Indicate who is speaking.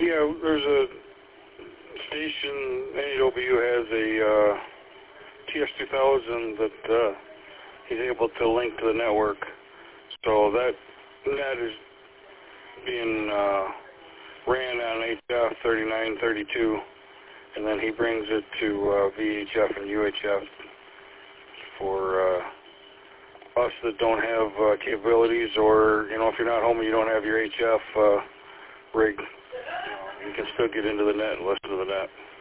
Speaker 1: Yeah, there's a station, NEW has a TS2000 that he's able to link to the network. So that net is being ran on HF 3932, and then he brings it to VHF and UHF for us that don't have capabilities, or, you know, if you're not home and you don't have your HF rig, you can still get into the net and listen to the net.